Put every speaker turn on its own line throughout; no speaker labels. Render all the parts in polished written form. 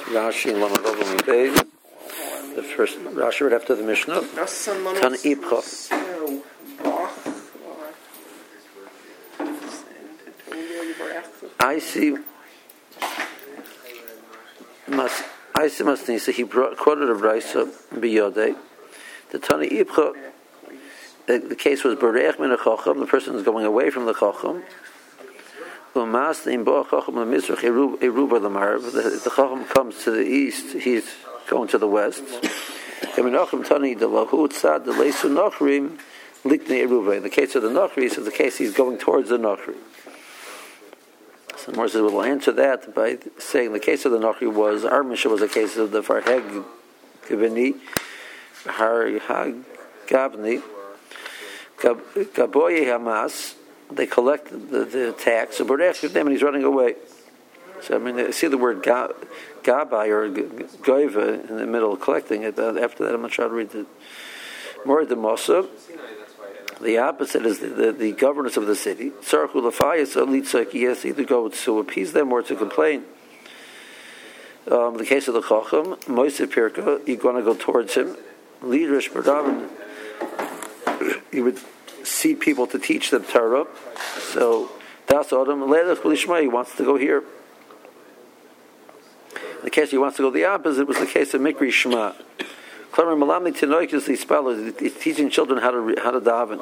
Rashi and Lamed Vav Beis. The first Rashi right after the Mishnah. Tan Ipcha. I see Masnisa. He quoted a Raisa Biyodei. The Tani Ipcha. The case was Bereich min Chacham. The person is going away from the Chacham. If the Chacham comes to the east, he's going to the west. In the case of the Nachri, so the case he's going towards the Nachri. So Morris says, we'll answer that by saying the case of the Nachri was, our Mishnah was a case of the Farheg Gavni, Har Gavni, Gaboye Hamas. They collect the tax, so and he's running away. So I mean, I see the word gabai or goiva in the middle of collecting it. After that, I'm going to try to read the more the Mosa. The opposite is the governors of the city. Sarchu lafayas alitzak. Yes, either go to appease them or to complain. The case of the Chacham, Moisef Pirka, you're going to go towards him. Lidrish Berdavin, you would see people to teach them Torah. So Das Adam Leilach Lishma, he wants to go here. In the case he wants to go the opposite was the case of Mikri Shema. Klamer Malami Tinoikus, these spellers, he's teaching children how to daven.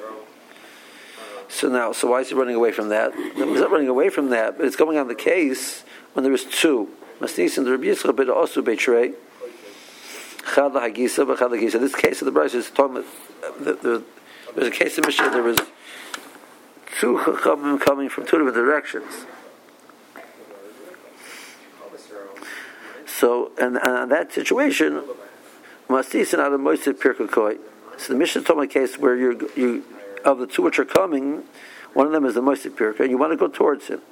So why is he running away from that? He's not running away from that, but it's going on the case when there is two. Masnis and the Rabbi Yisrael, but also Beitrei. Chad lahagisa, b'chad lahagisa. This case of the Bryce is talking about there's a case of Mishnah. There was two chachamim coming from two different directions. So, and that situation, Mastis out of Moisef Pirkakoi. So the Mishnah told me a case where you of the two which are coming, one of them is the Moisef Pirka, and you want to go towards him.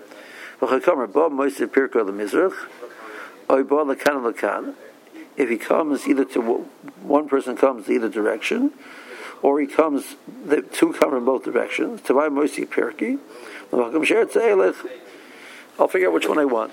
If he comes either to one person comes either direction, or he comes, the two come in both directions. I'll figure out which one I want.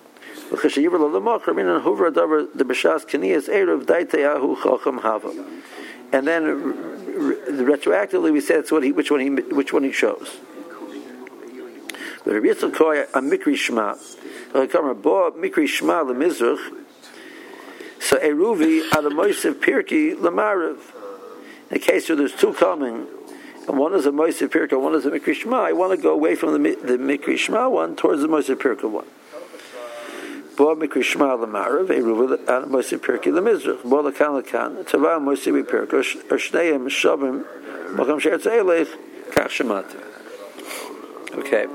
And then retroactively we said which one he chose. But Rabbi Yitzchak a Mikri Shema, Mikri Shema leMizrach. So Eruvi ad Moisef Pirki leMarav. In the case where there's two coming, and one is a Moisef Pirka, one is a Mikri Shema, I want to go away from the Mikri Shema one towards the Moisef Pirka one. Bo Mikri Shema leMarav, Eruvi ad Moisef Pirki leMizrach. Bo lekan lekan, Tava Moisef Pirka, Shneim Shavim, Makam Sheretz Eilech, Kach Shemati. Okay.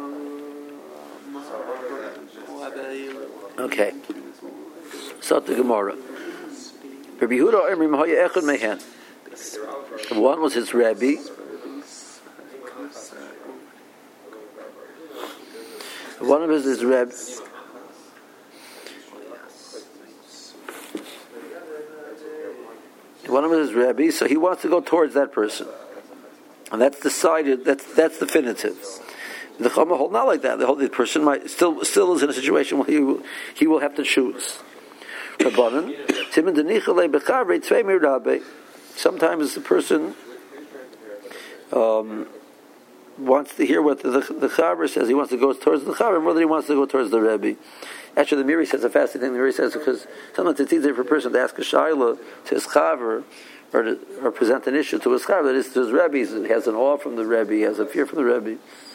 Okay. So the Gemara. Rabbi Yehuda Emri Mahaya Echad Mehen. One was his Rabbi. One of his Rabbi. One of his Rabbi. So he wants to go towards that person, and that's decided. That's definitive. The Chama hold not like that. The whole person might still is in a situation where he will have to choose. Sometimes the person wants to hear what the Chaver says. He wants to go towards the Chaver more than he wants to go towards the Rebbe. Actually, the Miri says a fascinating thing. The Miri says because sometimes it's easier for a person to ask a Shaila to his Chaver or present an issue to his Chaver that is to his Rebbe. He has an awe from the Rebbe. He has a fear from the Rebbe.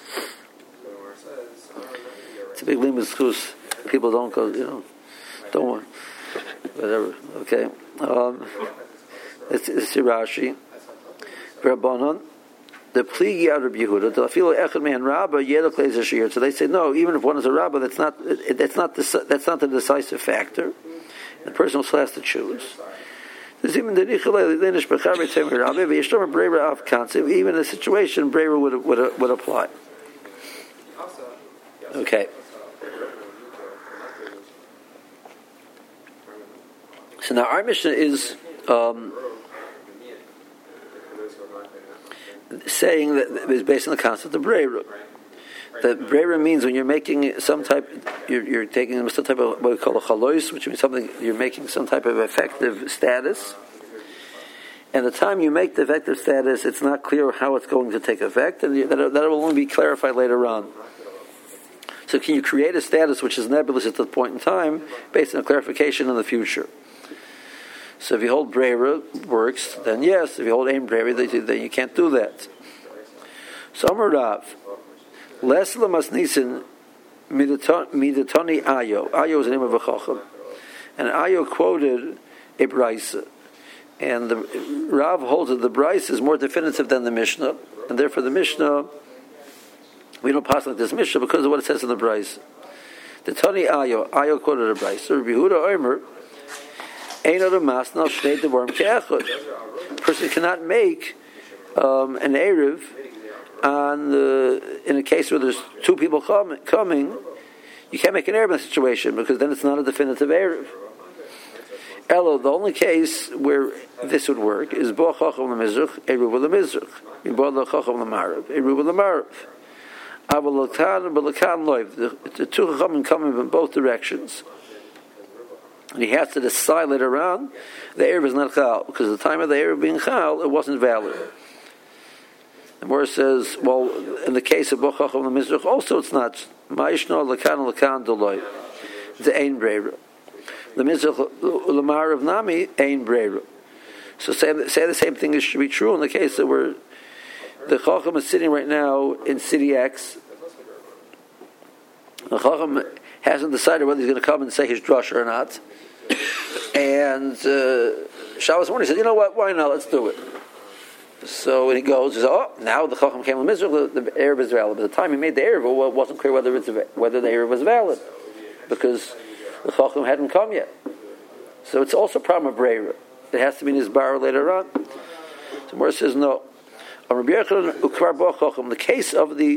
It's a big limus chus. People don't go, don't want, whatever. Okay. It's Rashi. Rabbanon, the pligi out of Yehuda, the afilo echad me'an rabba yedok leizashir. So they say no. Even if one is a rabba, that's not the decisive factor. The person also has to choose. Even in the situation, brera would apply. Okay. So now our Mishnah is saying that it's based on the concept of Breira. that brera means when you're making some type, you're taking some type of what we call a chalois, which means something you're making some type of effective status. And the time you make the effective status, it's not clear how it's going to take effect, and that will only be clarified later on. So can you create a status which is nebulous at the point in time based on a clarification in the future? So if you hold brera works, then yes. If you hold ain brera, then you can't do that. So Amar Rav, Les Lamas Nisin Midatoni Ayo. Ayo is the name of a chacham. And Ayo quoted a brisa. And the Rav holds that the brisa is more definitive than the Mishnah. And therefore the Mishnah, we don't pass like this Mishnah because of what it says in the brisa. The Tani Ayo quoted a brisa. Rabbi Yehuda Omer, Ein Oda Masna Shnei Devarim Ke'echad. A person cannot make an Erev in a case where there's two people coming. You can't make an Erev in that situation because then it's not a definitive Erev. Elo, the only case where this would work is Bo Chacham L'Mizrach, Eruv L'Mizrach. Bo Chacham L'Marav, Eruv L'Marav. Aval L'Kan, but L'Kan Loiv. The two Chachamim come in both directions. And he has to decide later on, the Erev is not Chal, because at the time of the Erev being Chal, it wasn't valid. The Gemara says, well, in the case of Bo Chacham L'Mizrach, also it's not. Ma'ishno L'Kan D'Loi. The Ein Breira. The Mizrach L'Marav Nami Ein Breira. So say the same thing should be true in the case that where the Chacham is sitting right now in city X. The Chacham hasn't decided whether he's going to come and say his drush or not. And Shabbos morning he said, you know what, why not, let's do it. So when he goes, he says, oh, now the Chacham came to Mizrach, the Erev is valid. But at the time he made the Erev, it wasn't clear whether the Erev was valid. Because the Chacham hadn't come yet. So it's also a problem of Breira. It has to be in his bar later on. So Mor says, no. The case of the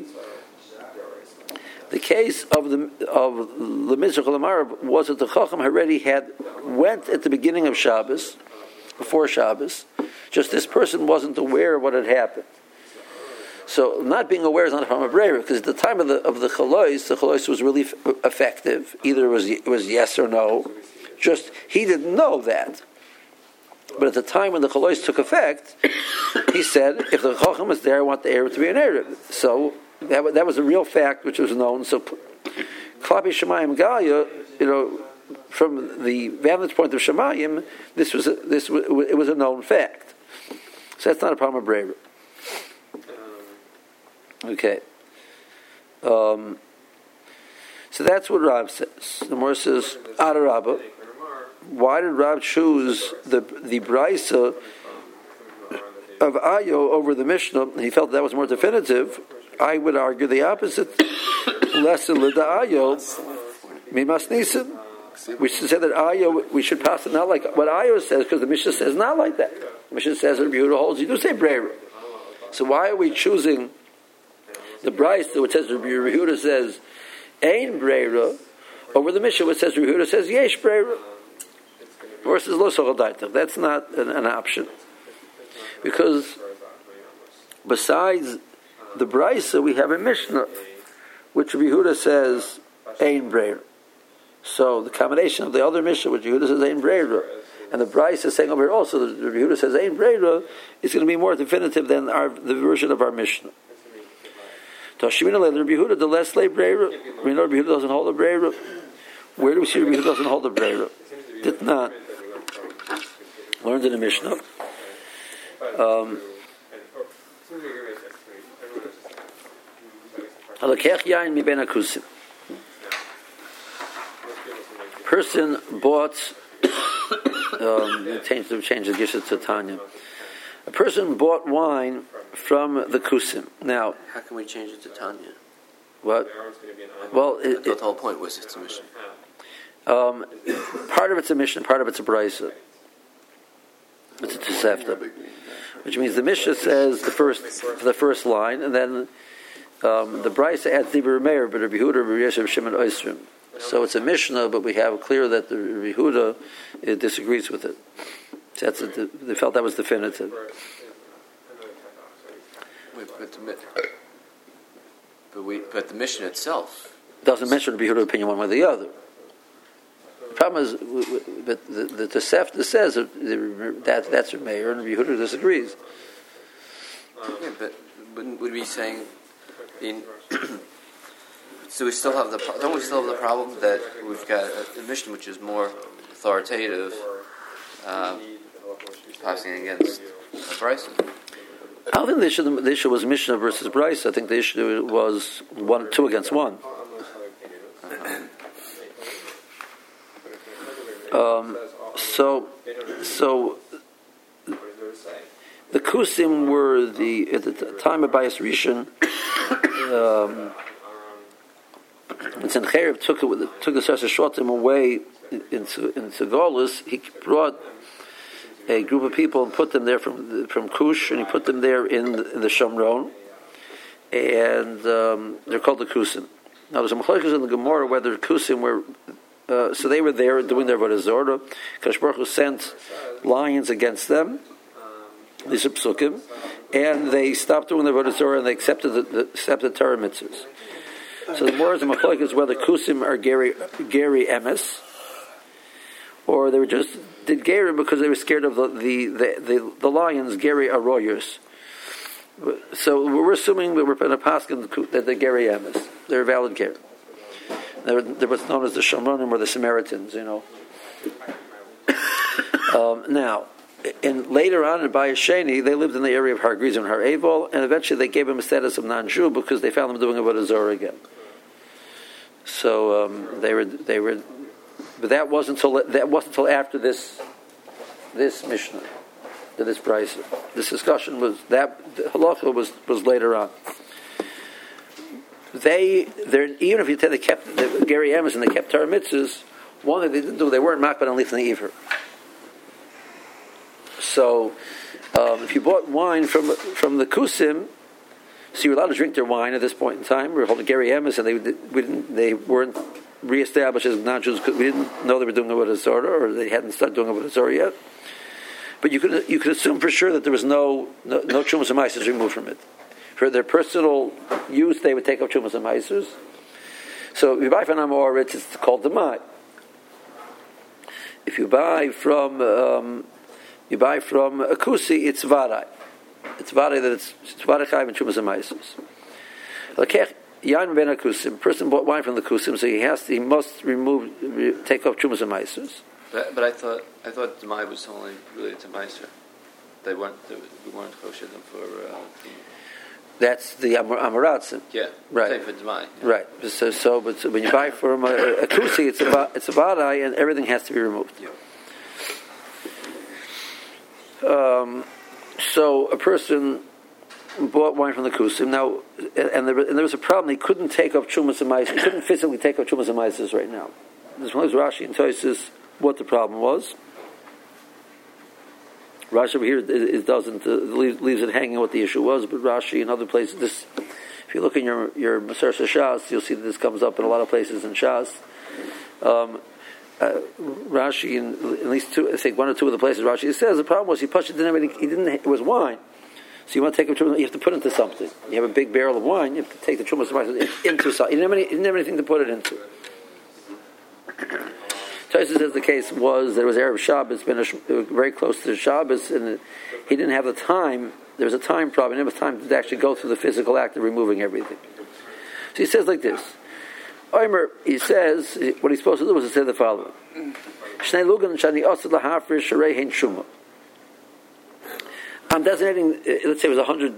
Mizrach L'Marav was that the Chacham already went at the beginning of Shabbos, before Shabbos. Just this person wasn't aware of what had happened. So not being aware is not a problem of Breira, because at the time of the Chalois was really effective. Either it was yes or no. Just he didn't know that. But at the time when the Chalois took effect, he said, if the Chacham is there, I want the Erev to be an Erev. So that was a real fact which was known. So Klapi Shemayim Galia, from the vantage point of Shemayim, it was a known fact. So that's not a problem of Breira. Okay. So that's what Rav says. The Gemara says, Ada Rabba, why did Rav choose the Brisa of Ayo over the Mishnah? He felt that was more definitive. I would argue the opposite. Less Lida Ayo, Mimas Nisan. We should say that Ayo, we should pass it not like what Ayo says, because the Mishnah says not like that. The Mishnah says that Rabbi Yehuda holds, you do say Breira. So why are we choosing the Brisa, which says Rabbi Yehuda says Ein Breira, over the Mishnah which says Rabbi Yehuda says Yesh Breira versus Lo Sochel Daitach? That's not an option, because besides the Brisa we have a Mishnah which Rabbi Yehuda says Ein Breira. So the combination of the other Mishnah which Yehuda says Ein Breira and the Brisa is saying over here also that Rabbi Yehuda says Ein Breira is going to be more definitive than the version of our Mishnah. Tashmina le Rabbi Yehuda the less lay Breira. We know Rabbi Yehuda doesn't hold a Breira. Where do we see Rabbi Yehuda doesn't hold a Breira? Did not. Learned in the Mishnah. Person bought. Change the Gisha to Tanya. A person bought wine from the Kusim. Now,
how can we change it to Tanya?
What? Well,
the whole point was it's a mission.
Part of it's a mission, part of it's a brisa. It's a tosefta, which means the Mishnah says the first line, and then the brisa adds Dibur Meir, but Rabbi Yehuda, Rabbi Yosef, Shimon Oisrim. So it's a Mishnah, but we have clear that the Rabbi Yehuda disagrees with it. So they felt that was definitive.
Wait, but But the mission itself
doesn't mention Rabbi Yehuda's opinion one way or the other. The problem is that the Tosefta says that's a mayor, and Rabbi Yehuda disagrees.
Yeah, but would we be saying so we still have don't we still have the problem that we've got a mission which is more authoritative, passing against Bryson?
I don't think the issue was Mishnah versus Bryce. I think the issue was 2 against 1. So the Kusim were at the time of Bayis Rishon. When Sennacherib took the Sarsa Shotim away into Golus, he brought a group of people and put them there from Kush, and he put them there in the Shomron, and they're called the Kusim. Now there's a machlokes in the Gemara whether the Kusim were so they were there doing their Avodah Zorah. Kadosh Baruch Hu sent lions against them. These are psukim, and they stopped doing their Avodah Zorah and they accepted the Torah mitzvahs. So the more is the machlokes is whether Kusim are Geri Emes, or they were just did Geri because they were scared of the lions, Geri Aroyers. So we're assuming that we're in a pasuk that they're Geri Emes. They're valid Geri. They're what's known as the Shomronim or the Samaritans, Now, later on in Bayis Sheni, they lived in the area of Har Gerizim and Har Eval, and eventually they gave him a status of non-Jew because they found them doing Avodah Zorah again. So they were, but that wasn't until after this Mishnah, this Bryce. This discussion was that the halacha was later on. Even if you tell they kept the Geri Emes and they kept Torah mitzvahs, one thing they didn't do, they weren't makbid on leifnei iver. So if you bought wine from the Kusim, so you were allowed to drink their wine at this point in time. We were holding Geri Emes, and they weren't reestablished as non-Jews because we didn't know they were doing Avodah Zorah, or they hadn't started doing Avodah Zorah yet. But you could assume for sure that there was no Trumas and Maasers removed from it. For their personal use, they would take up Trumas and Maasers. So if you buy from Amoritz, it's called Demai. If you buy from a Kusi, it's Varai. It's Varai that it's Varai Chayv and Trumas and Maasers. Yain ben Kusim. Person bought wine from the Kusim, so he must take off Trumas and Maasers.
But I thought Demai was only related to Meiser. We weren't kosher them for.
That's the Amoratzim.
Yeah,
right.
For Demai. Yeah.
Right. So when you buy from a Kusi, it's a Vadai, and everything has to be removed.
Yeah.
So a person bought wine from the Kusim. Now, and there was a problem. He couldn't take up Trumas and Maasers. He couldn't physically take up Trumas and Maasers right now. This one is Rashi and Tosfos what the problem was. Rashi over here leaves it hanging what the issue was, but Rashi in other places, if you look in your Maseres Shas, you'll see that this comes up in a lot of places in Shas. Rashi in at least two, I think one or two of the places Rashi says the problem was he it was wine. So you want to take a trumas, you have to put it into something. You have a big barrel of wine, you have to take the trumas into something. You didn't have anything to put it into. Tosfos says the case was there was Erev Shabbos, been very close to the Shabbos, and he didn't have the time. There was a time problem. He didn't have time to actually go through the physical act of removing everything. So he says like this. Omer, he says, what he's supposed to do is to say the following. I'm designating, let's say it was 100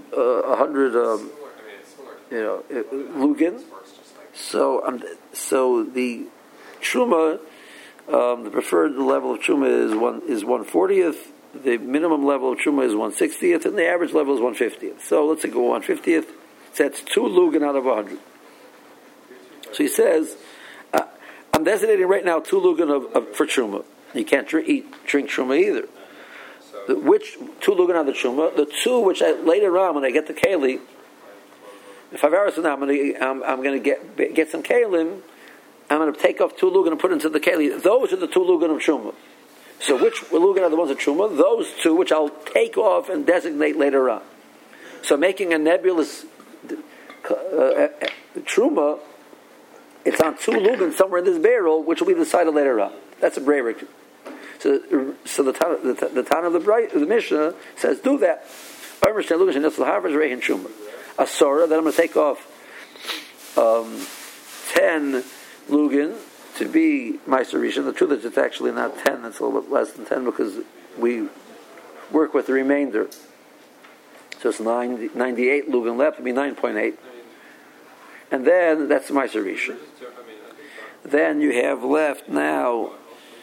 lugin. So the truma, the preferred level of truma is 1/40th. The minimum level of truma is 1/60th, and the average level is 1/50th. So let's say go 1/50th. So that's 2 lugin out of 100. So he says, I'm designating right now 2 lugin for truma. You can't drink truma either. Which 2 lugin out of the truma? The 2 which later on when I get the keli, 5 hours from now I'm going to get some kalim. I'm going to take off 2 lugin and put into the keli. Those are the 2 lugin of truma. So which lugin are the ones of truma? Those 2 which I'll take off and designate later on. So making a nebulous The truma, it's on 2 lumen somewhere in this barrel, which will be decided later on. That's a breira. So the Tana of the Mishnah says, do that. Asora, then I'm going to take off 10 lugin to be Meiser Rishon. The truth is it's actually not 10, it's a little bit less than 10 because we work with the remainder. So it's 98 lugin left, it'll be 9.8. And then that's Meiser Rishon. Then you have left now,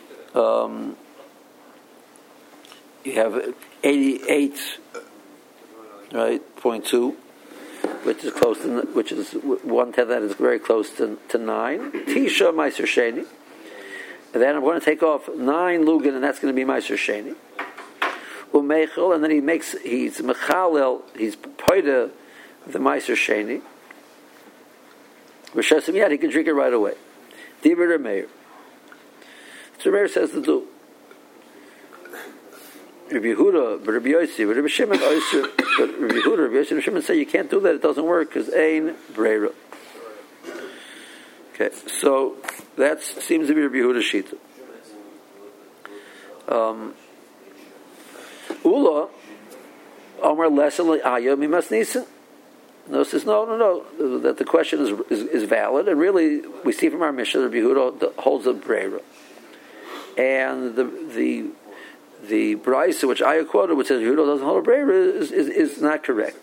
you have 88, right, 0.2, which is close to, which is 1/10 that is very close to 9. Tisha Meiser Sheni. And then I'm going to take off 9 lugin, and that's going to be Meiser Sheni. Umeichel, and then he's mechalel, he's poida the Meiser Sheni. Rishas Miyad, he can drink it right away. Dibur Meir. So Meir says to do. Rabbi Yehuda, but Rabbi Yossi, but Rabbi Shimon, but Rabbi Yehuda, Rabbi Yossi, Rabbi Shimon say you can't do that. It doesn't work because ein breira. Okay, so that seems to be Rabbi Yehuda's shita. Ula, Omar Lesel Ayah Mimas Nisan. No, says no. That the question is valid, and really we see from our Mishnah Rabbi Yehuda holds a breira, and the Braisa which I quoted, which says Yehuda doesn't hold a breira, is not correct.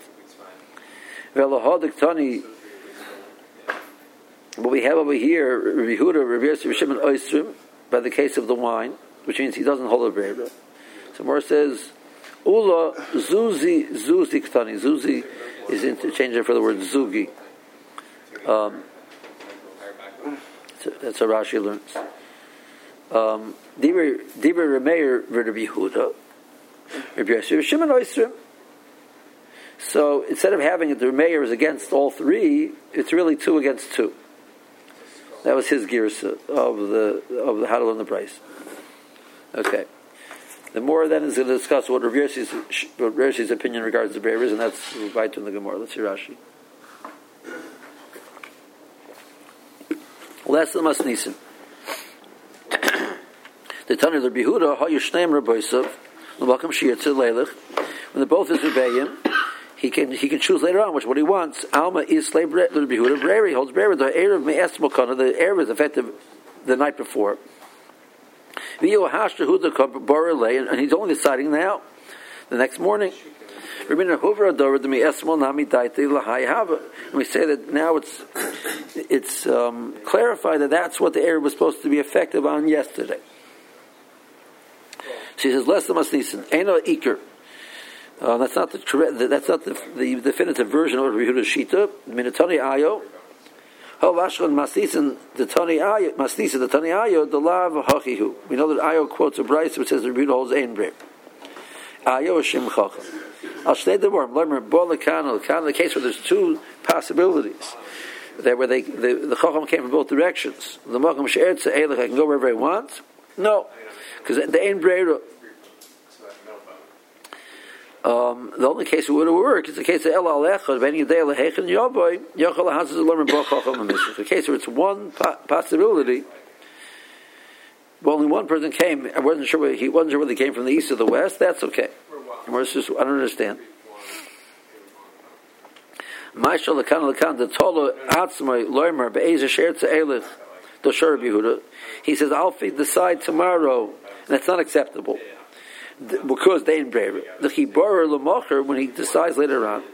What we have over here, Rabbi Yehuda, Rabbi Yossi, Rabbi Shimon Oisrim, by the case of the wine, which means he doesn't hold a breira. So more says Ula Zuzi Ktani. Zuzi is interchangeable for the word Zugi. That's how Rashi learns. Diber Remeir Rabbi Yehuda, Rabbi Yossi, Shimon Oisrim. So instead of having it, the Remeir is against all 3. It's really 2 against 2. That was his girsa of the how to learn the price. Okay. The more then is going to discuss what Rabbi Yossi's opinion regards the Breira is, and that's right in the Gemara. Let's hear Rashi. Less than Masnisim. The Tana of the Behuda, how you shneim Rabboisav, l'makam shiyatze leilach. When the both is rebellion, he can choose later on what he wants. Alma is slave the Behuda. Breri holds Breri. The air of me'es mokana. The air is effective the night before. And he's only deciding now, the next morning. And we say that now it's clarified that that's what the air was supposed to be effective on yesterday. She says, "Less than masnisin, eno iker." That's not the correct. That's not the definitive version of Yehuda's shita. Minatani ayo. We know that Ayo quotes a Bryce which says the Rebbe holds ein breir. Ayo Shem Chacham. I'll say the word. The case where there's 2 possibilities, that where the Chacham came from both directions. The Makam She'ertze Eilech, I can go wherever I want. No, because the ein breir. The only case it would work is the case of El Alecha, the case where it's one possibility, but only one person came. I wasn't sure whether he came from the east or the west. That's okay. I don't understand. He says, I'll decide tomorrow, and that's not acceptable. Because they in Breira. The Chibor L'Mocher, when he decides later on.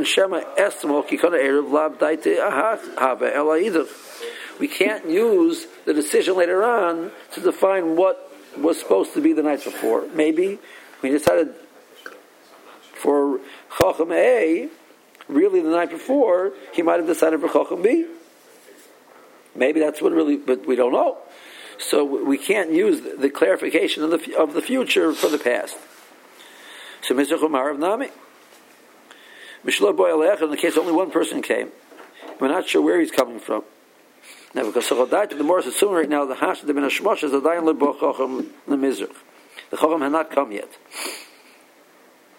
We can't use the decision later on to define what was supposed to be the night before. Maybe we decided for Chacham A, really the night before, he might have decided for Chacham B. Maybe that's what really, but we don't know. So we can't use the clarification of the future for the past. So Mr. Chumar of Nami. Mishlo Boy Alech, in the case only one person came. We're not sure where he's coming from. Now, because the more is assuming right now, the Hashad ben Hashmosh is the Dayan Lebo Chacham Lemizrach. The Chacham had not come yet.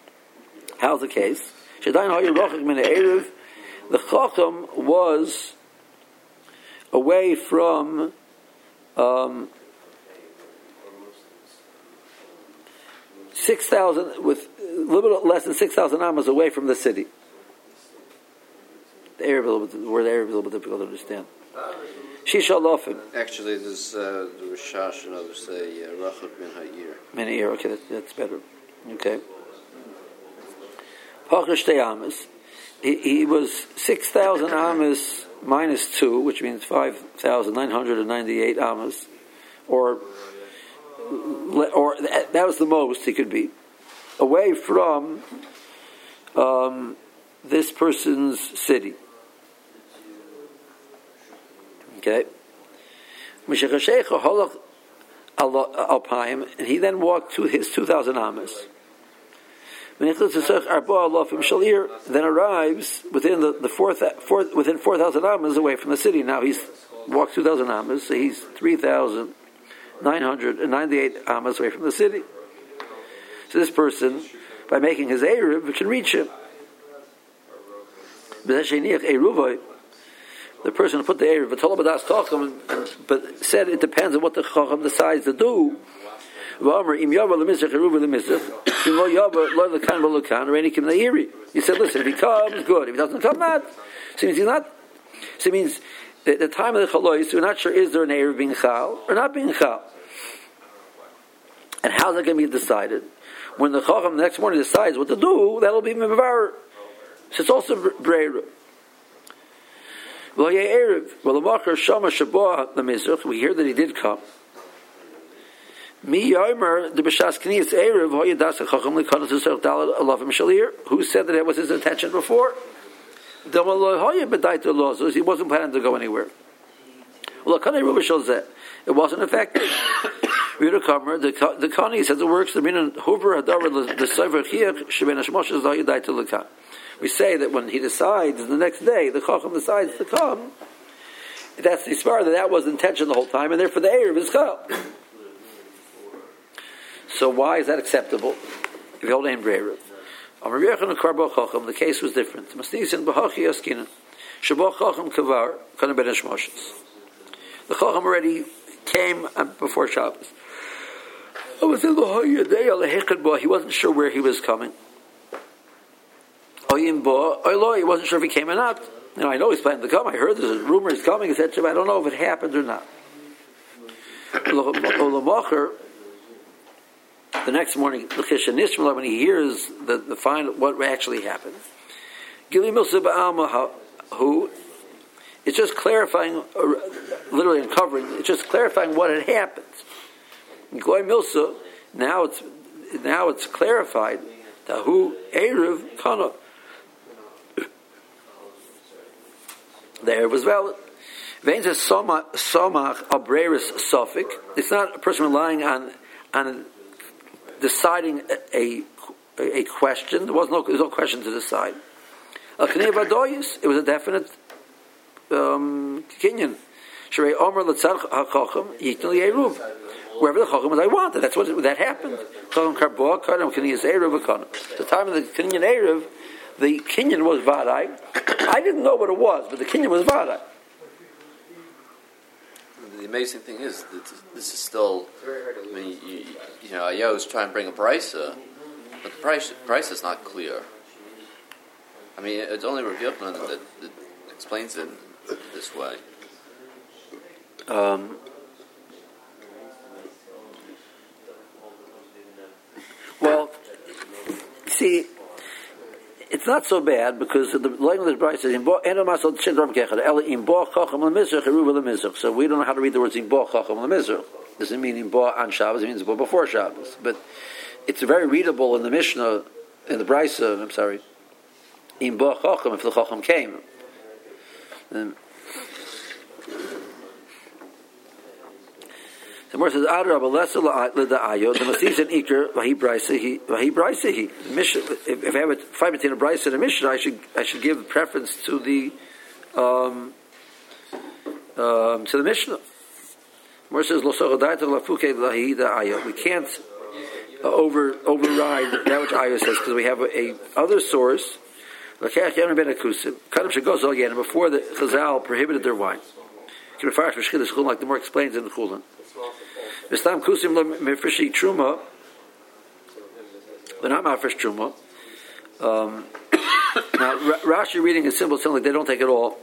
How's the case? The Chacham was away from 6,000, with a little bit less than 6,000 amas away from the city. The word Erev is a little bit difficult to understand. Shisha lofim.
Actually, there's the Rishash and others say Rachab min ha'ir.
Min ha'ir, okay, that's better. Okay. Pachar shtei amas. He was 6,000 amas minus 2, which means 5,998 amas, or that was the most he could be, away from this person's city. Okay. And he then walked to his 2,000 amas. Then arrives within within 4,000 amas away from the city. Now he's walked 2,000 amas, so he's 3,998 amas away from the city. So this person, by making his Erev, can reach him. The person who put the Erev, but said it depends on what the Chacham decides to do. He said, listen, if he comes, good. If he doesn't come, not. So it means he's not. So it means at the time of the Chalois, we're not sure is there an Erev being Chal or not being Chal. And how's that going to be decided? When the Chacham the next morning decides what to do, that'll be Mevar. So it's also Breira. We hear that he did come. Who said that it was his intention before? He wasn't planning to go anywhere. It wasn't effective. The Kani says it works. We say that when he decides the next day, the Chacham decides to come, that's the Ismar, that was the intention the whole time, and therefore the Erev is Chal. So why is that acceptable? If you hold Ein Breira. The case was different. The Chacham already came before Shabbos. He wasn't sure where he was coming. He wasn't sure if he came or not. I know he's planning to come. I heard there's a rumor he's coming, etc. But I don't know if it happened or not. The next morning, when he hears the final what actually happened, it's just clarifying, literally uncovering. It's just clarifying what had happened. Now it's clarified that who Erev Kana. The Erev was valid. It's not a person relying on deciding a question. There was no question to decide. It was a definite kinyan. Wherever the Chacham was, I wanted. That's what that happened. The time of the kinyan Erev, the kinyan was vaday. I didn't know what it was, but the kinyan was vaday.
The amazing thing is that this is still. I mean, Ayo is trying to bring a brisa, but the price is not clear. I mean, it's only Rav Yochanan that explains it this way.
Well, see, it's not so bad because the language of the Brisa is so we don't know how to read the words Imbo Chacham Lemizrach. Doesn't mean Imbo on Shabbos, it means Imbo before Shabbos. But it's very readable in the Mishnah, in the Brisa, I'm sorry, Imbo Chacham, if the Chacham came. The Gemara says, "Adar Abalesa l'Ayo." The Masis and Iker vahi Braisehi. If I have a fight between a Brisa and a Mishnah, I should give preference to the Mishnah. The Gemara says, "We can't override that which Ayo says because we have a other source. Before the Chazal prohibited their wine. like the more explains in the Chulin. V'stam kusim lo mefreshi truma. They're not mafresh truma. Now Rashi reading a symbol sound like they don't take it all.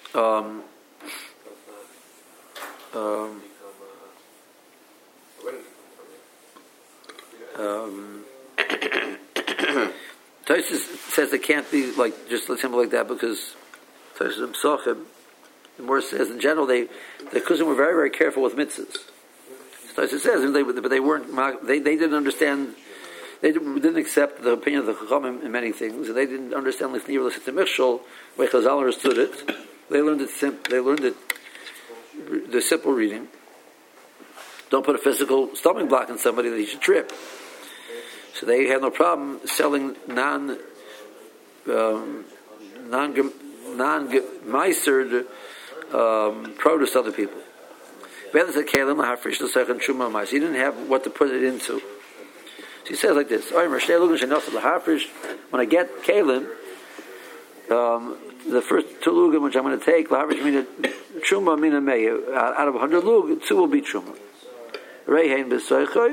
Tosfos says it can't be like just a symbol like that because Tosfos Psachim, the more says in general the Kusim were very, very careful with mitzvahs. Tosfos says, but they weren't. They didn't understand. They didn't accept the opinion of the Chachamim in many things, and they didn't understand like Nivra L'Sitzim Michshol, where Chazal understood it. They learned it. The simple reading. Don't put a physical stumbling block in somebody that he should trip. So they had no problem selling non-meistered produce to other people. He didn't have what to put it into. So he says like this: when I get kalim, the first 2 lugim which I'm going to take, truma mina meya. Out of 100 lug, 2 will be truma. Reihein b'soichoy.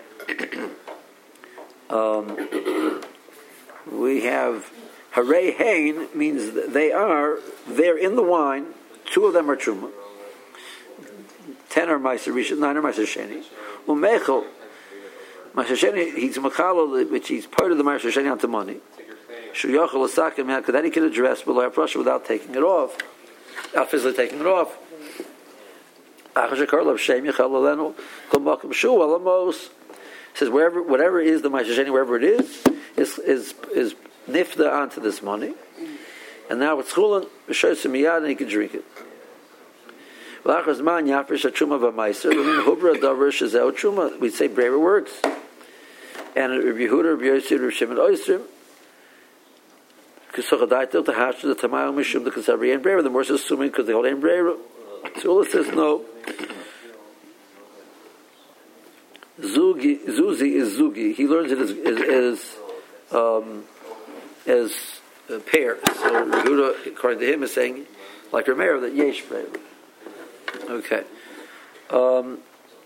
We have Harei Hain means they're in the wine. 2 of them are truma. 10 are Meiser Rishon, 9 are Meiser Sheni. Umechel Meiser Sheni, he's Mechalo, which he's part of the Meiser Sheni onto money. Shuyachol Asakim, that he can address below Prussia without taking it off, without physically taking it off. Says whatever is the Meiser Sheni, wherever it is nifta onto this money, and now it's chulin shows him miyad and he can drink it. We say braver works, and Rabbi Yehuda, Rabbi Yosef, Rabbi Shimon Oisrim, the more is assuming because they hold him braver. So says no. Zuzi is zugi. He learns it as pairs. So Yehuda, according to him, is saying like Rameir that yesh braver. Okay. So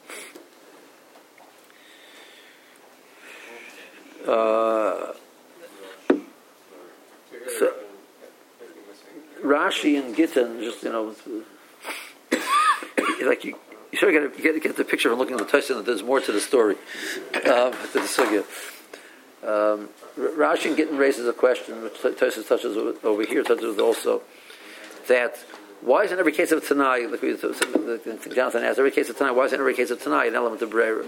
Rashi and Gittin, just like you sort of get the picture from looking at the Tosfos that there's more to the story. To the sugya. Rashi and Gittin raises a question which Tosfos touches over here, touches also that. Why is in every case of Tanai, like Jonathan asked, every case of Tanai, why is in every case of Tanai an element of Breira?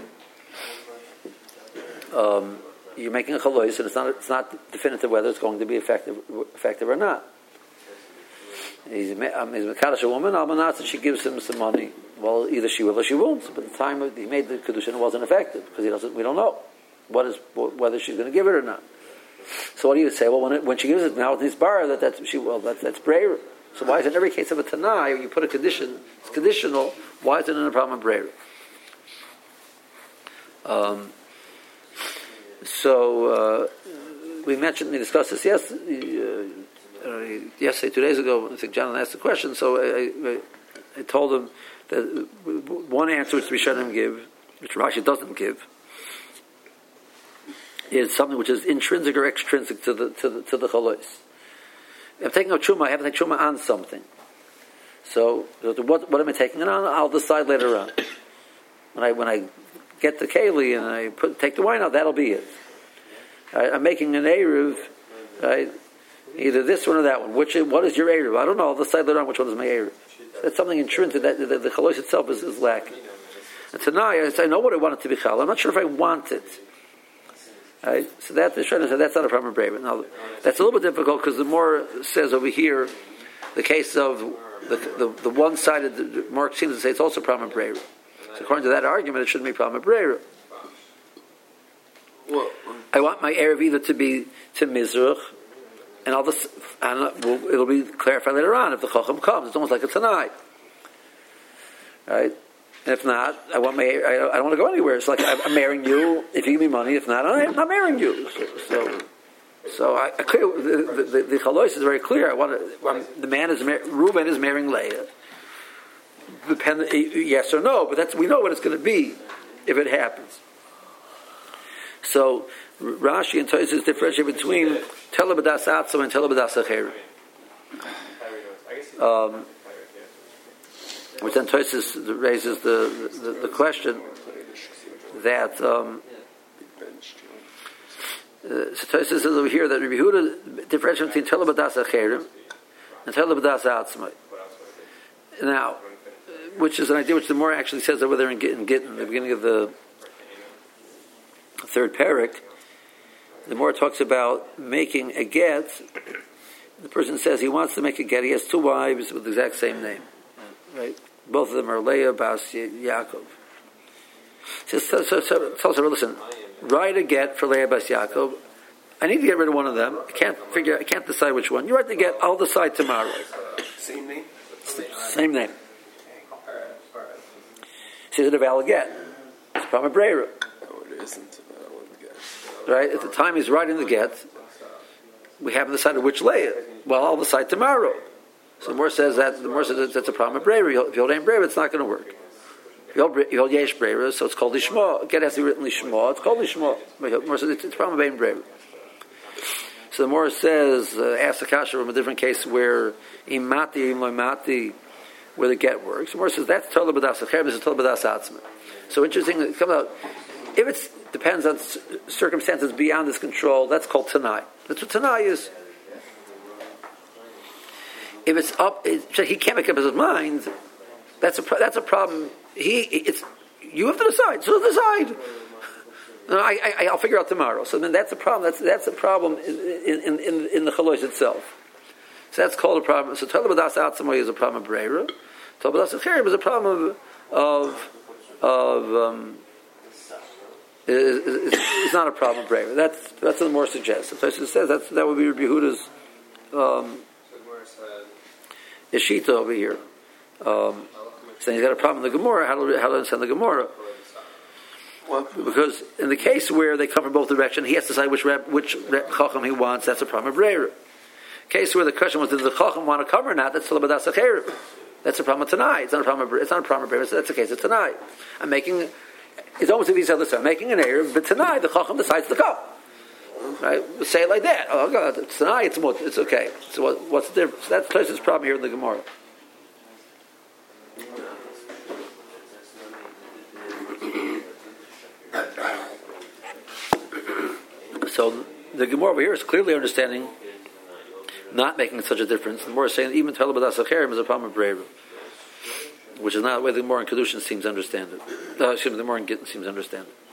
You're making a chalois, and it's not definitive whether it's going to be effective or not. He's Mekadosh a woman, Almanat, and she gives him some money. Well, either she will or she won't. But at the time he made the Kedushin, it wasn't effective, because we don't know whether she's going to give it or not. So what do you say? Well, when she gives it, now it's bar, that's Breira. So why is it in every case of a Tanai, when you put a condition, it's conditional, why is it in a problem of Breira? We discussed this yesterday, 2 days ago. I think John asked the question, so I told him that one answer which Rishonim give, which Rashi doesn't give, is something which is intrinsic or extrinsic to the chalois. If I'm taking a truma, I have to take truma on something. So what am I taking it on? I'll decide later on. When I get the keli and I take the wine out, that'll be it. I'm making an eruv, right? Either this one or that one. What is your eruv? I don't know. I'll decide later on which one is my eruv. That's something intrinsic that the chalois itself is lacking. And tonight I know what I want it to be chal. I'm not sure if I want it. Right? So that's not a problem of Breira. Now, that's a little bit difficult because the more says over here, the case of the one-sided, the Mark seems to say it's also a problem of Breira. So according to that argument, it shouldn't be a problem of Breira. Well, I want my Erev either to be to Mizrach, and it'll be clarified later on if the Chacham comes. It's almost like a Tanai. Right? And if not, I don't want to go anywhere. It's like I'm marrying you. If you give me money, if not, I'm not marrying you. So the chalois is very clear. The man Reuben is marrying Leah. depend yes or no, but we know what it's going to be if it happens. So Rashi and Tosfos differentiate between Tela B'das Atzma and Tela B'das Acherim. Which then Tosfos raises the question that so Tosfos says over here that Rabbi Yehuda differentiates between Tela B'das Acherim and Tela B'das Atzma. Now, which is an idea which the Gemara actually says over there in Gittin, the beginning of the third parak. The Gemara talks about making a get. The person says he wants to make a get. He has two wives with the exact same name, right? Both of them are Leah, Bas, Yaakov. He says, tells her, listen, write a get for Leah, Bas, Yaakov. I need to get rid of one of them. I can't decide which one. You write the get. I'll decide tomorrow.
Same name.
Same name. She says, a valid get. It's from a Breira.
No, it isn't a valid get.
Right? At the time he's writing the get, we haven't decided which Leah. Well, I'll decide tomorrow. So the Gemara says that's a problem of Breira. If you hold Ein Breira, it's not going to work. If you hold Yesh Breira, so it's called Lishma. Get has to be written Lishma. It's called Lishma. The Gemara says it's a problem of Ein Breira. So the Gemara says, ask the Kasha from a different case where Imati, Imloimati, where the get works. The Gemara says that's Tela B'das Acherim, this is Tela B'das Atzma. So interesting, it comes out, if it depends on circumstances beyond his control, that's called Tanai. That's what Tanai is. If it's up, he can't make up his mind, that's a problem. You have to decide, so decide. No, I'll figure out tomorrow. So then that's a problem. That's a problem in the Chalosh itself. So that's called a problem. So Tela B'das Atzma is a problem of Breira. Tela B'das Acherim is a problem it's not a problem of Breira. That's what the more suggests. So it says that would be Rabbi Yehuda's Yeshita over here. Saying he's got a problem in the Gemara. How to understand the Gemara? Because in the case where they come from both directions, he has to decide which Chacham he wants. That's a problem of Breira. Case where the question was, does the Chacham want to cover or not? That's Tela B'das Acherim. That's a problem of Tanai. It's not a problem of Breira. So that's the case of Tanai. It's almost like these other stuff. I'm making an error, but Tanai, the Chacham decides to come. Right? We say it like that. Oh God, Tanai, it's okay. So what's the difference? That's Tosfos' problem here in the Gemara. So the Gemara over here is clearly understanding, not making such a difference. The Gemara is saying even Tela B'das Acherim is a problem of Breira, which is not the way the Gemara in Kedushin seems to understand it. The Gemara in Gittin seems to understand it.